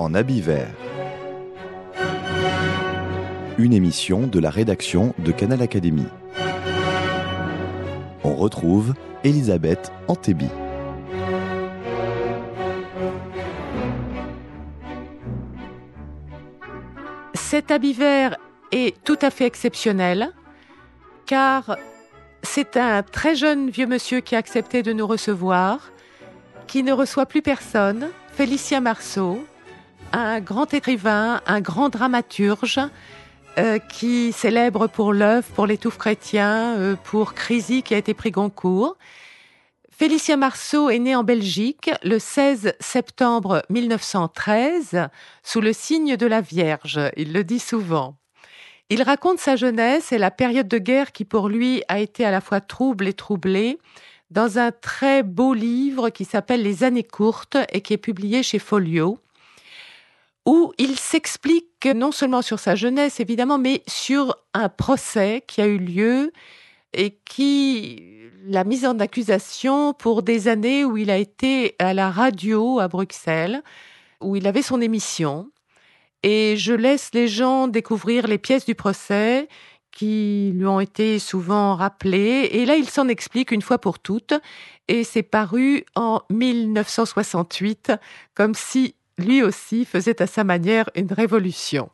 en habit vert. Une émission de la rédaction de Canal Académie. On retrouve Elisabeth Antébi. Cet habit vert est tout à fait exceptionnel, car c'est un très jeune vieux monsieur qui a accepté de nous recevoir, qui ne reçoit plus personne, Félicien Marceau, un grand écrivain, un grand dramaturge, qui célèbre pour l'œuvre, pour l'Étouffe chrétien, pour Crézy qui a été prix Goncourt. Félicien Marceau est né en Belgique le 16 septembre 1913 sous le signe de la Vierge, il le dit souvent. Il raconte sa jeunesse et la période de guerre qui pour lui a été à la fois trouble et troublée dans un très beau livre qui s'appelle Les années courtes et qui est publié chez Folio, où il s'explique non seulement sur sa jeunesse évidemment, mais sur un procès qui a eu lieu et qui l'a mis en accusation pour des années où il a été à la radio à Bruxelles, où il avait son émission. Et je laisse les gens découvrir les pièces du procès qui lui ont été souvent rappelées. Et là, il s'en explique une fois pour toutes. Et c'est paru en 1968, comme si lui aussi faisait à sa manière une révolution.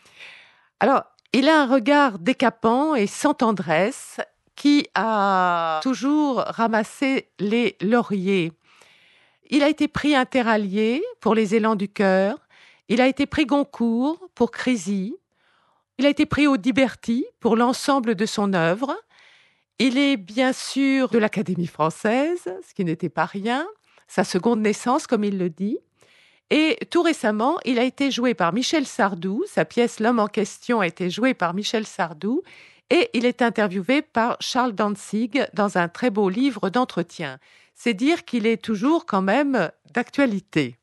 Alors, il a un regard décapant et sans tendresse qui a toujours ramassé les lauriers. Il a été prix Interallié pour Les élans du cœur. Il a été prix Goncourt pour Crézy. Il a été prix Audiberti pour l'ensemble de son œuvre. Il est bien sûr de l'Académie française, ce qui n'était pas rien, sa seconde naissance, comme il le dit. Et tout récemment, il a été joué par Michel Sardou. Sa pièce L'homme en question a été jouée par Michel Sardou. Et il est interviewé par Charles Danzig dans un très beau livre d'entretien. C'est dire qu'il est toujours quand même d'actualité.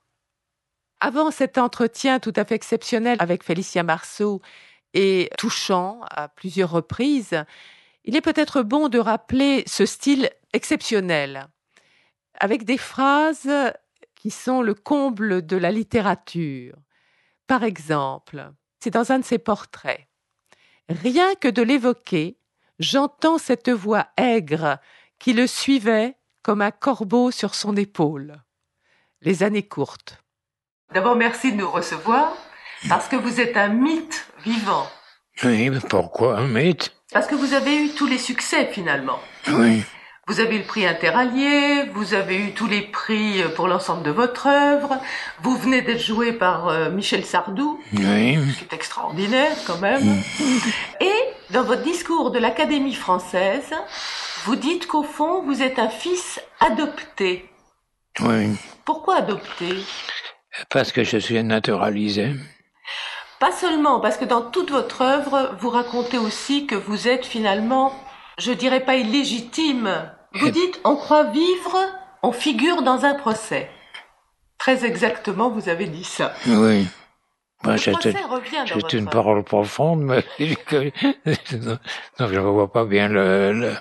Avant cet entretien tout à fait exceptionnel avec Félicien Marceau et touchant à plusieurs reprises, il est peut-être bon de rappeler ce style exceptionnel, avec des phrases qui sont le comble de la littérature. Par exemple, c'est dans un de ses portraits. Rien que de l'évoquer, j'entends cette voix aigre qui le suivait comme un corbeau sur son épaule. Les années courtes. D'abord, merci de nous recevoir, parce que vous êtes un mythe vivant. Oui, mais pourquoi un mythe ? Parce que vous avez eu tous les succès, finalement. Oui. Vous avez eu le prix Interallié, vous avez eu tous les prix pour l'ensemble de votre œuvre, vous venez d'être joué par Michel Sardou, Oui. ce qui est extraordinaire quand même. Et dans votre discours de l'Académie française, vous dites qu'au fond, vous êtes un fils adopté. Oui. Pourquoi adopté ? Parce que je suis naturalisé. Pas seulement, parce que dans toute votre œuvre, vous racontez aussi que vous êtes finalement, je dirais pas illégitime. Vous dites, on croit vivre, on figure dans un procès. Très exactement, vous avez dit ça. Oui. Le procès revient dans votre C'est une œuvre. parole profonde, mais non, je ne vois pas bien la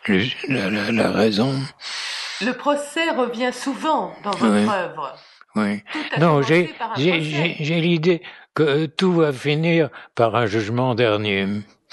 raison. Le procès revient souvent dans votre œuvre. Oui. Tout a Non, commencé par un procès. j'ai l'idée que tout va finir par un jugement dernier.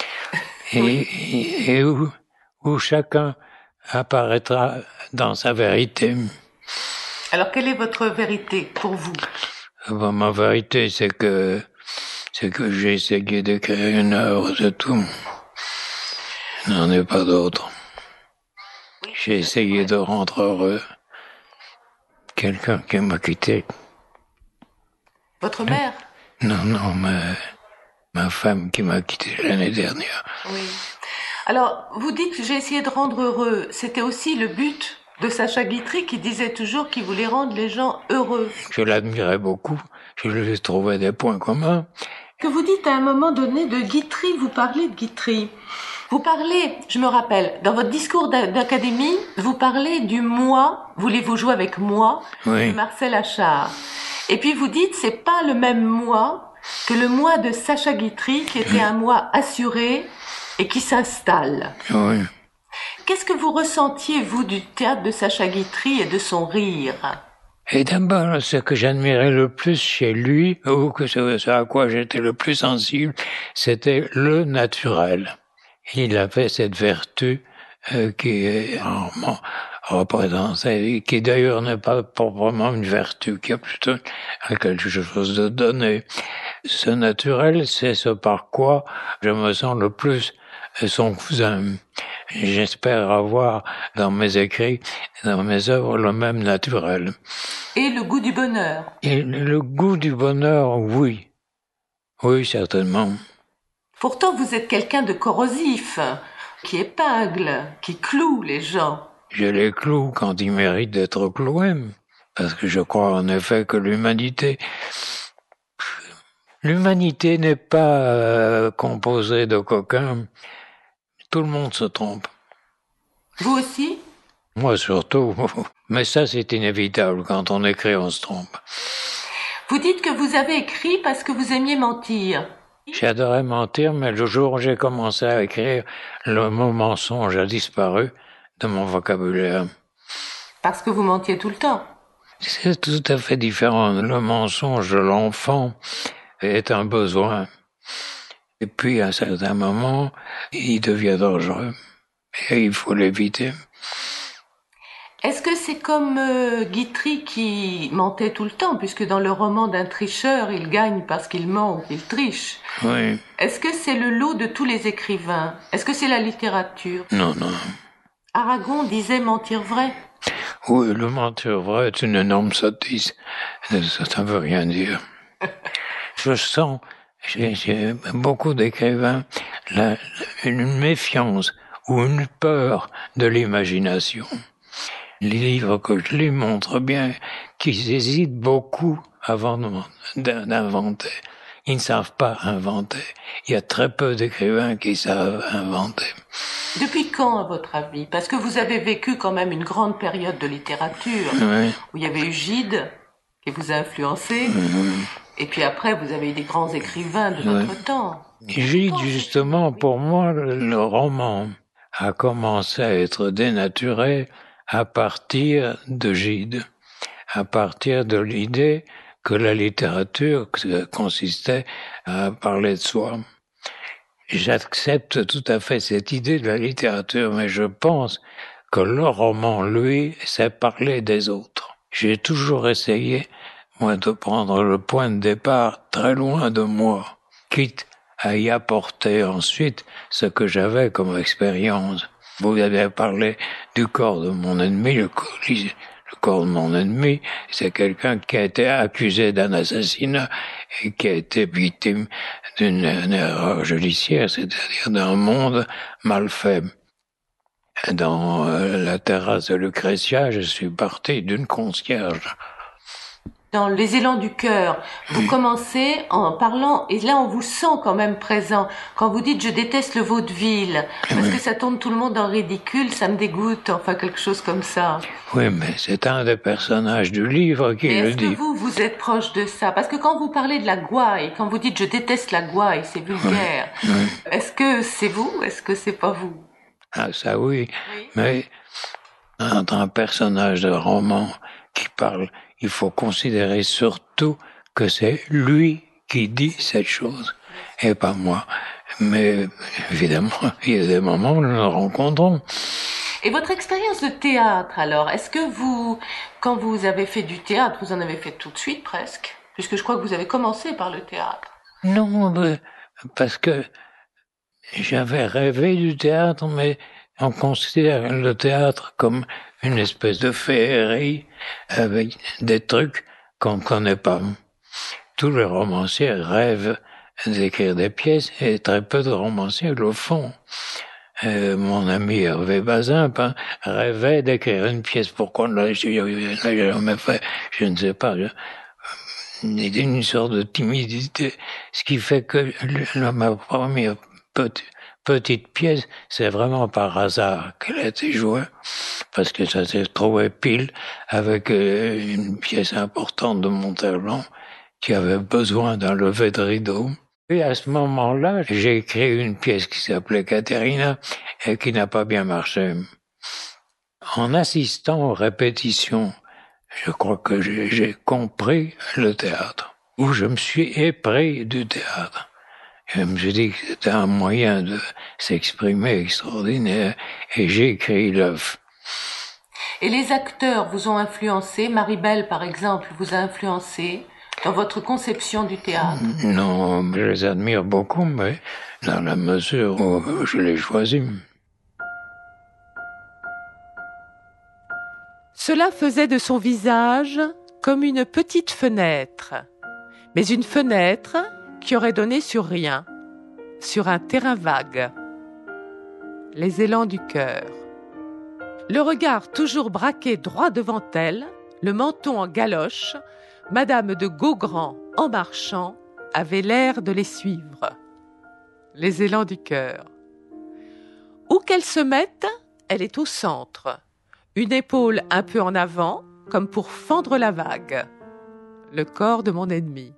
Et où chacun apparaîtra dans sa vérité. Alors, quelle est votre vérité pour vous ? Bon, ma vérité, c'est que j'ai essayé d'écrire une œuvre, c'est tout. Il n'en est pas d'autre. Oui, J'ai essayé de rendre heureux quelqu'un qui m'a quitté. Votre mère ? Non, ma femme qui m'a quitté l'année dernière. Oui. Alors, vous dites que j'ai essayé de rendre heureux. C'était aussi le but de Sacha Guitry qui disait toujours qu'il voulait rendre les gens heureux. Je l'admirais beaucoup. Je lui trouvais des points communs. Que vous dites à un moment donné de Guitry, vous parlez de Guitry. Vous parlez, je me rappelle, dans votre discours d'académie, vous parlez du moi, voulez-vous jouer avec moi, Oui. de Marcel Achard. Et puis vous dites, c'est pas le même moi que le moi de Sacha Guitry, qui était un moi assuré et qui s'installe. Oui. Qu'est-ce que vous ressentiez, vous, du théâtre de Sacha Guitry et de son rire ? Et d'abord, ce que j'admirais le plus chez lui, ou que ce à quoi j'étais le plus sensible, c'était le naturel. Il avait cette vertu qui est rarement représentée, qui d'ailleurs n'est pas proprement une vertu, qui a plutôt quelque chose de donné. Ce naturel, c'est ce par quoi je me sens le plus son cousin. J'espère avoir dans mes écrits, dans mes œuvres, le même naturel. Et le goût du bonheur. Et le goût du bonheur, oui. Oui, certainement. Pourtant, vous êtes quelqu'un de corrosif, qui épingle, qui cloue les gens. Je les cloue quand ils méritent d'être cloués, parce que je crois en effet que l'humanité n'est pas composée de coquins. Tout le monde se trompe. Vous aussi? Moi surtout. Mais ça, c'est inévitable. Quand on écrit, on se trompe. Vous dites que vous avez écrit parce que vous aimiez mentir. J'adorais mentir, mais le jour où j'ai commencé à écrire, le mot mensonge a disparu de mon vocabulaire. Parce que vous mentiez tout le temps. C'est tout à fait différent. Le mensonge de l'enfant est un besoin. Et puis, à un certain moment, il devient dangereux. Et il faut l'éviter. Est-ce que c'est comme Guitry qui mentait tout le temps, puisque dans le roman d'un tricheur, il gagne parce qu'il ment ou qu'il triche? Oui. Est-ce que c'est le lot de tous les écrivains? Est-ce que c'est la littérature? Non, non. Aragon disait mentir vrai. Oui, le mentir vrai est une énorme sottise. Ça ne veut rien dire. Je sens, j'ai beaucoup d'écrivains, une méfiance ou une peur de l'imagination. Les livres que je lis montrent bien qu'ils hésitent beaucoup avant d'inventer. Ils ne savent pas inventer. Il y a très peu d'écrivains qui savent inventer. Depuis quand, à votre avis? Parce que vous avez vécu quand même une grande période de littérature, Oui. où il y avait eu Gide, qui vous a influencé, et puis après, vous avez eu des grands écrivains de notre temps. Gide, justement, pour moi, le roman a commencé à être dénaturé à partir de Gide, à partir de l'idée que la littérature consistait à parler de soi. J'accepte tout à fait cette idée de la littérature, mais je pense que le roman, lui, c'est parler des autres. J'ai toujours essayé, moi, de prendre le point de départ très loin de moi, quitte à y apporter ensuite ce que j'avais comme expérience. Vous avez parlé du corps de mon ennemi, le corps de mon ennemi, c'est quelqu'un qui a été accusé d'un assassinat et qui a été victime d'une erreur judiciaire, c'est-à-dire d'un monde mal fait. Dans la terrasse de Lucrétia, je suis parti d'une concierge. Dans Les élans du cœur, vous commencez en parlant, et là on vous sent quand même présent, quand vous dites « je déteste le vaudeville », parce que ça tourne tout le monde en ridicule, ça me dégoûte, enfin quelque chose comme ça. Oui, mais c'est un des personnages du livre qui le dit. Est-ce que vous êtes proche de ça? Parce que quand vous parlez de la gouaille, quand vous dites « je déteste la gouaille », c'est vulgaire. Est-ce que c'est vous? Est-ce que c'est pas vous? Ah, ça oui. Mais entre un personnage de roman qui parle, il faut considérer surtout que c'est lui qui dit cette chose et pas moi. Mais évidemment, il y a des moments où nous nous rencontrons. Et votre expérience de théâtre, alors, est-ce que vous, quand vous avez fait du théâtre, vous en avez fait tout de suite presque, puisque je crois que vous avez commencé par le théâtre? Non, parce que j'avais rêvé du théâtre, mais on considère le théâtre comme une espèce de féerie avec des trucs qu'on ne connaît pas. Tous les romanciers rêvent d'écrire des pièces et très peu de romanciers le font. Mon ami Hervé Bazin rêvait d'écrire une pièce. Pourquoi on l'a jamais fait? Je ne sais pas. Une sorte de timidité. Ce qui fait que ma première petite pièce, c'est vraiment par hasard qu'elle a été jouée, parce que ça s'est trouvé pile avec une pièce importante de Montalban qui avait besoin d'un lever de rideau. Et à ce moment-là, j'ai écrit une pièce qui s'appelait Caterina et qui n'a pas bien marché. En assistant aux répétitions je crois que j'ai compris le théâtre, où je me suis épris du théâtre. Je me suis dit que c'était un moyen de s'exprimer extraordinaire, et j'ai écrit l'œuvre. Et les acteurs vous ont influencé? Maribel, par exemple, vous a influencé dans votre conception du théâtre? Non, je les admire beaucoup, mais dans la mesure où je les choisis. Cela faisait de son visage comme une petite fenêtre, mais une fenêtre qui aurait donné sur rien, sur un terrain vague. Les élans du cœur. Le regard toujours braqué droit devant elle, le menton en galoche, Madame de Gaugrand, en marchant, avait l'air de les suivre. Les élans du cœur. Où qu'elle se mette, elle est au centre. Une épaule un peu en avant, comme pour fendre la vague. Le corps de mon ennemi.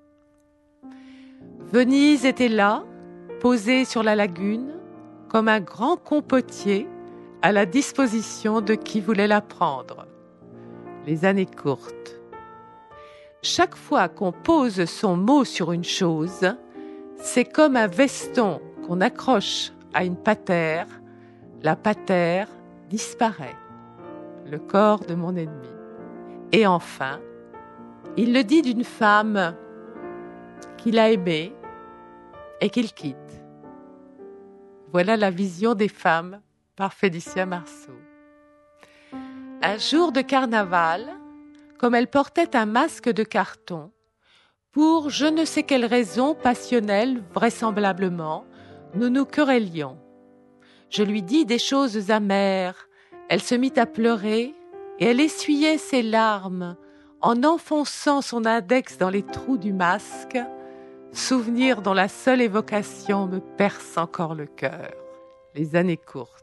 Venise était là, posée sur la lagune, comme un grand compotier à la disposition de qui voulait la prendre. Les années courtes. Chaque fois qu'on pose son mot sur une chose, c'est comme un veston qu'on accroche à une patère. La patère disparaît. Le corps de mon ennemi. Et enfin, il le dit d'une femme qu'il a aimée et qu'il quitte. Voilà la vision des femmes par Félicia Marceau. Un jour de carnaval, comme elle portait un masque de carton, pour je ne sais quelle raison passionnelle, vraisemblablement, nous nous querellions. Je lui dis des choses amères, elle se mit à pleurer et elle essuyait ses larmes en enfonçant son index dans les trous du masque, souvenir dont la seule évocation me perce encore le cœur. Les années courtes.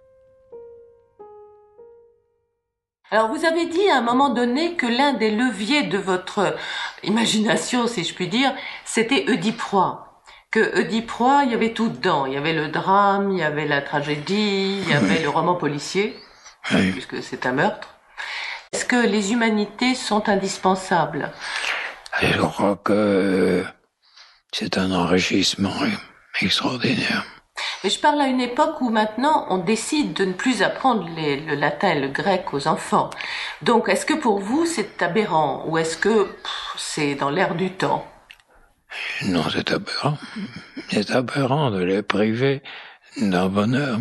Alors vous avez dit à un moment donné que l'un des leviers de votre imagination, si je puis dire, c'était Oedipe Roi. Que Oedipe Roi, il y avait tout dedans. Il y avait le drame, il y avait la tragédie, il y avait le roman policier, puisque c'est un meurtre. Est-ce que les humanités sont indispensables? Je crois que c'est un enrichissement extraordinaire. Mais je parle à une époque où maintenant on décide de ne plus apprendre le latin et le grec aux enfants. Donc est-ce que pour vous c'est aberrant ou est-ce que c'est dans l'air du temps? Non, c'est aberrant. C'est aberrant de les priver d'un bonheur.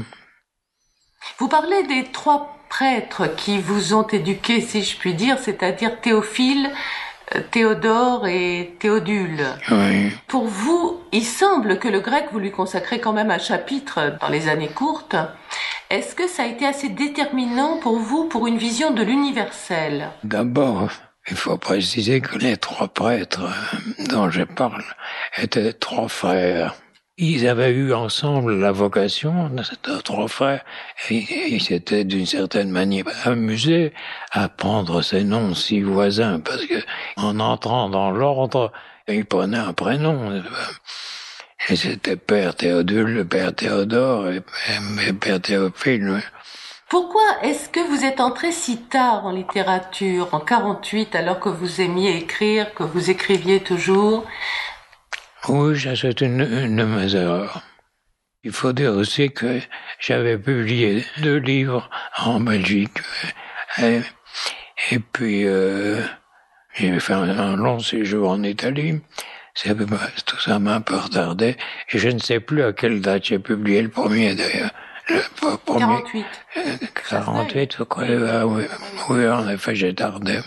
Vous parlez des 3 prêtres qui vous ont éduqué, si je puis dire, c'est-à-dire Théophile, Théodore et Théodule. Oui. Pour vous, il semble que le grec, vous lui consacrez quand même un chapitre dans les années courtes. Est-ce que ça a été assez déterminant pour vous pour une vision de l'universel? D'abord, il faut préciser que les 3 prêtres dont je parle étaient 3 frères. Ils avaient eu ensemble la vocation, ces 3 frères, et ils s'étaient d'une certaine manière amusés à prendre ces noms si voisins, parce que en entrant dans l'ordre, ils prenaient un prénom. Et c'était Père Théodule, Père Théodore et Père Théophile. Pourquoi est-ce que vous êtes entré si tard en littérature, en 48, alors que vous aimiez écrire, que vous écriviez toujours? Oui, c'est une de mes erreurs. Il faut dire aussi que j'avais publié 2 livres en Belgique. Et puis, j'ai fait un long séjour en Italie. Tout ça m'a un peu retardé. Et je ne sais plus à quelle date j'ai publié le premier, d'ailleurs. Le premier, 48. 48, je crois. Ah, oui, oui, en effet, j'ai tardé.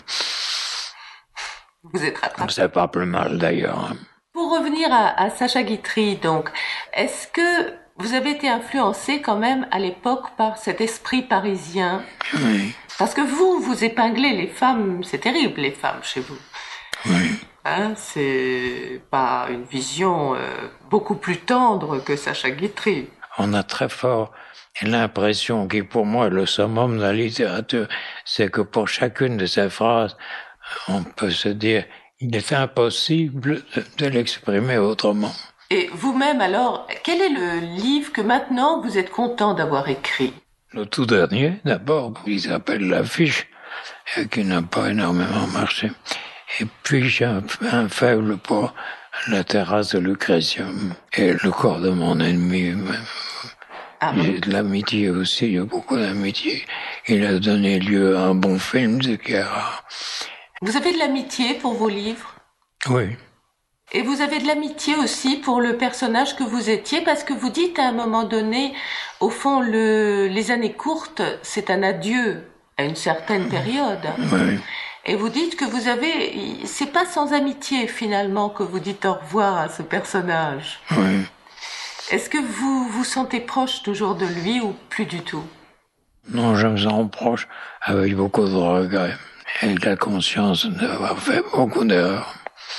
Vous êtes rattrapé. C'est pas plus mal, d'ailleurs. Pour revenir à Sacha Guitry, donc, est-ce que vous avez été influencé quand même à l'époque par cet esprit parisien? Oui. Parce que vous épinglez les femmes, c'est terrible les femmes chez vous. Oui. Hein, c'est pas une vision beaucoup plus tendre que Sacha Guitry. On a très fort l'impression qui pour moi est le summum de la littérature, c'est que pour chacune de ces phrases, on peut se dire il est impossible de l'exprimer autrement. Et vous-même alors, quel est le livre que maintenant vous êtes content d'avoir écrit? Le tout dernier, d'abord, il s'appelle L'Affiche, et qui n'a pas énormément marché. Et puis j'ai un faible pour la terrasse de Lucrétium et le corps de mon ennemi. J'ai de l'amitié aussi, il y a beaucoup d'amitié. Il a donné lieu à un bon film de guerre. Vous avez de l'amitié pour vos livres? Oui. Et vous avez de l'amitié aussi pour le personnage que vous étiez, parce que vous dites à un moment donné, au fond, les années courtes, c'est un adieu à une certaine période. Oui. Et vous dites que c'est pas sans amitié finalement que vous dites au revoir à ce personnage. Oui. Est-ce que vous vous sentez proche toujours de lui ou plus du tout? Non, je me sens proche avec beaucoup de regrets et de la conscience d'avoir fait beaucoup d'erreurs.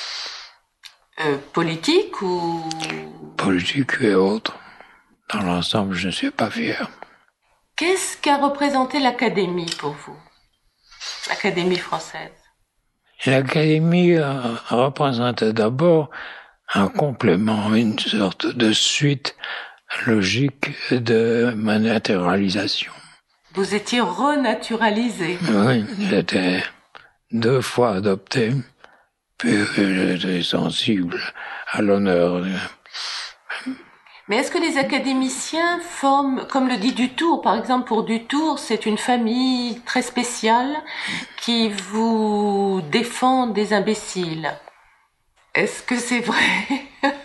Politique ou... Politique et autres. Dans l'ensemble, je ne suis pas fier. Qu'est-ce qu'a représenté l'Académie pour vous? L'Académie française. L'Académie représentait d'abord un complément, une sorte de suite logique de ma naturalisation. Vous étiez renaturalisé. Oui, j'étais 2 fois adopté, puis j'étais sensible à l'honneur. Mais est-ce que les académiciens forment, comme le dit Dutour, par exemple pour Dutour, c'est une famille très spéciale qui vous défend des imbéciles? Est-ce que c'est vrai?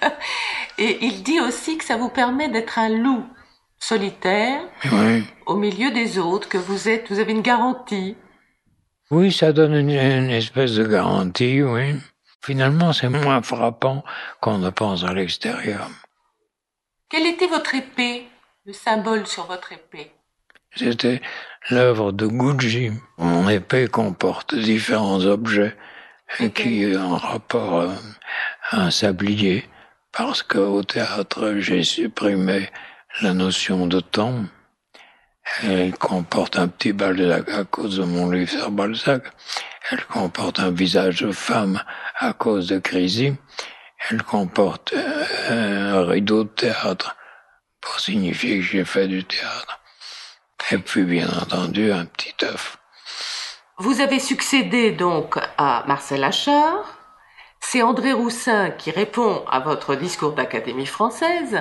Et il dit aussi que ça vous permet d'être un loup solitaire, Oui. Au milieu des autres, que vous avez une garantie. Oui, ça donne une espèce de garantie, oui. Finalement, c'est moins frappant qu'on ne pense à l'extérieur. Quelle était votre épée, le symbole sur votre épée? C'était l'œuvre de Gucci. Mon épée comporte différents objets qui ont en rapport à un sablier, parce qu'au théâtre, j'ai supprimé la notion de temps. Elle comporte un petit Balzac à cause de mon livre sur Balzac. Elle comporte un visage de femme à cause de Crécy. Elle comporte un rideau de théâtre pour signifier que j'ai fait du théâtre. Et puis, bien entendu, un petit œuf. Vous avez succédé donc à Marcel Achard. C'est André Roussin qui répond à votre discours d'Académie française.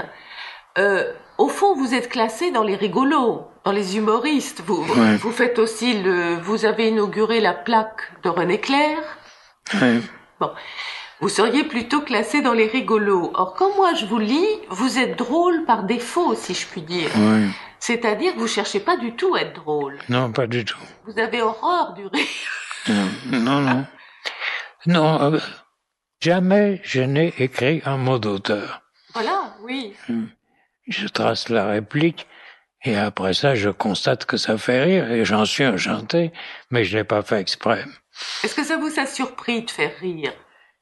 Au fond, vous êtes classé dans les rigolos, dans les humoristes. Vous faites aussi vous avez inauguré la plaque de René Clair. Oui. Bon. Vous seriez plutôt classé dans les rigolos. Or, quand moi je vous lis, vous êtes drôle par défaut, si je puis dire. Oui. C'est-à-dire que vous cherchez pas du tout à être drôle. Non, pas du tout. Vous avez horreur du rire. Non. Non, jamais je n'ai écrit un mot d'auteur. Voilà, oui. Je trace la réplique et après ça, je constate que ça fait rire et j'en suis enchanté, mais je l'ai pas fait exprès. Est-ce que ça vous a surpris de faire rire?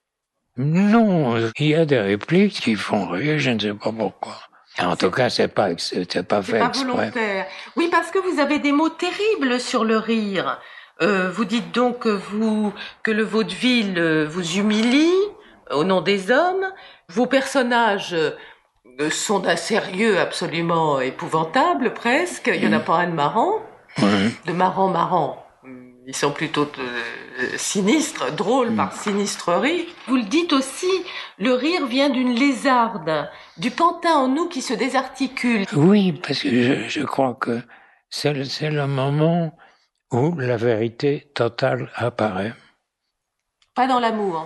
Non, il y a des répliques qui font rire, je ne sais pas pourquoi. En tout cas, c'est pas fait exprès. Volontaire. Oui, parce que vous avez des mots terribles sur le rire. Vous dites donc que le vaudeville vous humilie au nom des hommes. Vos personnages sont d'un sérieux absolument épouvantable, presque. Il n'y en a pas un de marrant. Oui. De marrant. Ils sont plutôt sinistres, drôles par sinistrerie. Vous le dites aussi, le rire vient d'une lézarde, du pantin en nous qui se désarticule. Oui, parce que je crois que c'est le moment où la vérité totale apparaît. Pas dans l'amour.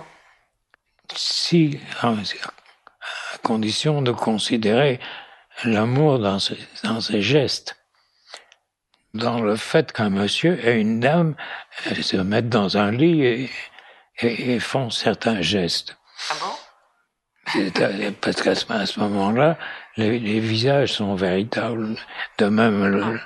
Si, à condition de considérer l'amour dans ses gestes. Dans le fait qu'un monsieur et une dame se mettent dans un lit et font certains gestes. Ah bon? Parce qu'à ce moment-là, les visages sont véritables. De même,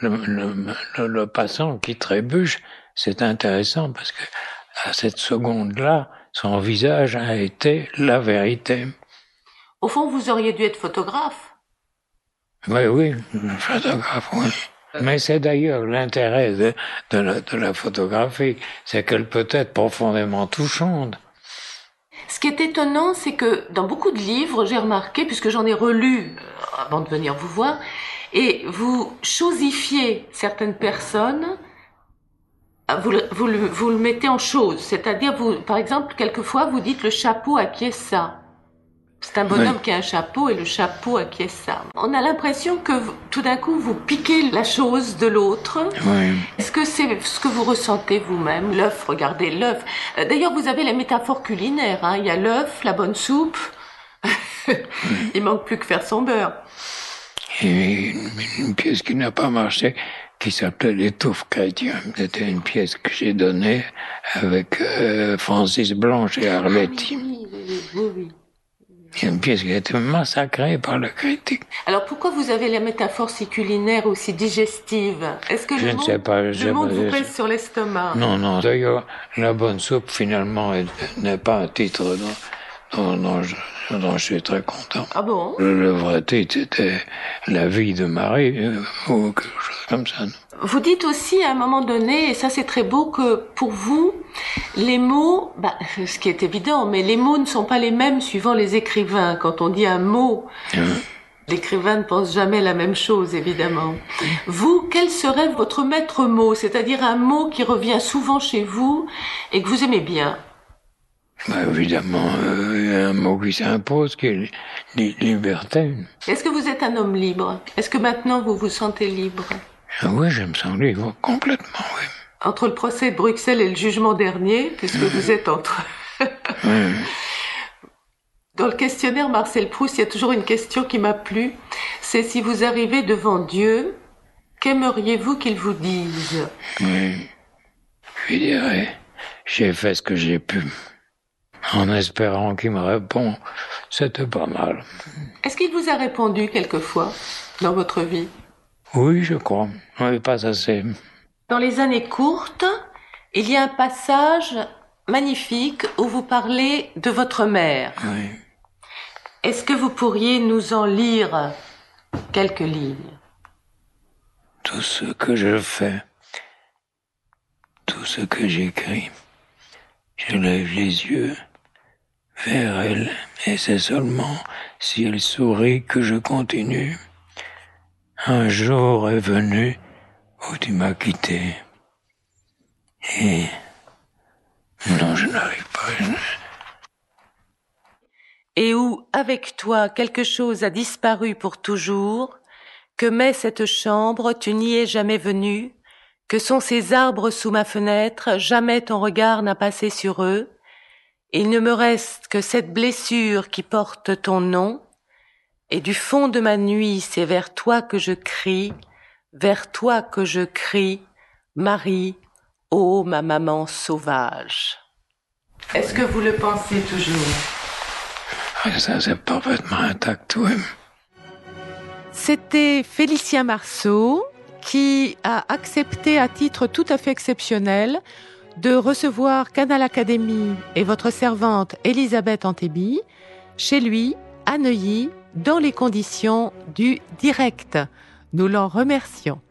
le passant qui trébuche, c'est intéressant parce que à cette seconde-là, son visage a été la vérité. Au fond, vous auriez dû être photographe. Oui, photographe, oui. Mais c'est d'ailleurs l'intérêt de la photographie, c'est qu'elle peut être profondément touchante. Ce qui est étonnant, c'est que dans beaucoup de livres, j'ai remarqué, puisque j'en ai relu avant de venir vous voir, et vous chosifiez certaines personnes Vous le mettez en chose, c'est-à-dire, par exemple, quelquefois, vous dites le chapeau acquiesce ça. C'est un bonhomme qui a un chapeau et le chapeau acquiesce ça. On a l'impression que tout d'un coup, vous piquez la chose de l'autre. Oui. Est-ce que c'est ce que vous ressentez vous-même? L'œuf, regardez l'œuf. D'ailleurs, vous avez les métaphores culinaires. Hein. Il y a l'œuf, la bonne soupe. Il manque plus que faire son beurre. Et une pièce qui n'a pas marché, qui s'appelait L'étouffe chrétien. C'était une pièce que j'ai donnée avec Francis Blanche et Arletty. Oui. C'est une pièce qui a été massacrée par le critique. Alors pourquoi vous avez la métaphore si culinaire ou si digestive? Est-ce que le monde vous pèse sur l'estomac? Non. D'ailleurs, la bonne soupe, finalement, n'est pas un titre dont je suis très content. Ah bon? Le vrai titre, c'était La vie de Marie, ou quelque chose comme ça. Vous dites aussi à un moment donné, et ça c'est très beau, que pour vous, les mots, ce qui est évident, mais les mots ne sont pas les mêmes suivant les écrivains. Quand on dit un mot, l'écrivain ne pense jamais la même chose, évidemment. Vous, quel serait votre maître mot? C'est-à-dire un mot qui revient souvent chez vous et que vous aimez bien? Évidemment, un mot qui s'impose, qui est liberté. Est-ce que vous êtes un homme libre? Est-ce que maintenant vous vous sentez libre? Oui, je me sens libre, complètement, oui. Entre le procès de Bruxelles et le jugement dernier, puisque vous êtes entre... Oui. Dans le questionnaire Marcel Proust, il y a toujours une question qui m'a plu. C'est si vous arrivez devant Dieu, qu'aimeriez-vous qu'il vous dise? Oui. Je lui dirais, j'ai fait ce que j'ai pu. En espérant qu'il me répond, c'était pas mal. Est-ce qu'il vous a répondu quelquefois dans votre vie? Oui, je crois. Oui, pas assez. Dans les années courtes, il y a un passage magnifique où vous parlez de votre mère. Oui. Est-ce que vous pourriez nous en lire quelques lignes? Tout ce que je fais, tout ce que j'écris, je lève les yeux vers elle, et c'est seulement si elle sourit que je continue. Un jour est venu où tu m'as quitté. Et non, je n'arrive pas. Et où, avec toi, quelque chose a disparu pour toujours, que met cette chambre, tu n'y es jamais venu, que sont ces arbres sous ma fenêtre, jamais ton regard n'a passé sur eux. Il ne me reste que cette blessure qui porte ton nom, et du fond de ma nuit, c'est vers toi que je crie, vers toi que je crie, Marie, ô ma maman sauvage. Est-ce que vous le pensez toujours? Ça, c'est parfaitement intact, oui. C'était Félicien Marceau qui a accepté à titre tout à fait exceptionnel de recevoir Canal Académie et votre servante Elisabeth Antébi chez lui, à Neuilly, dans les conditions du direct. Nous l'en remercions.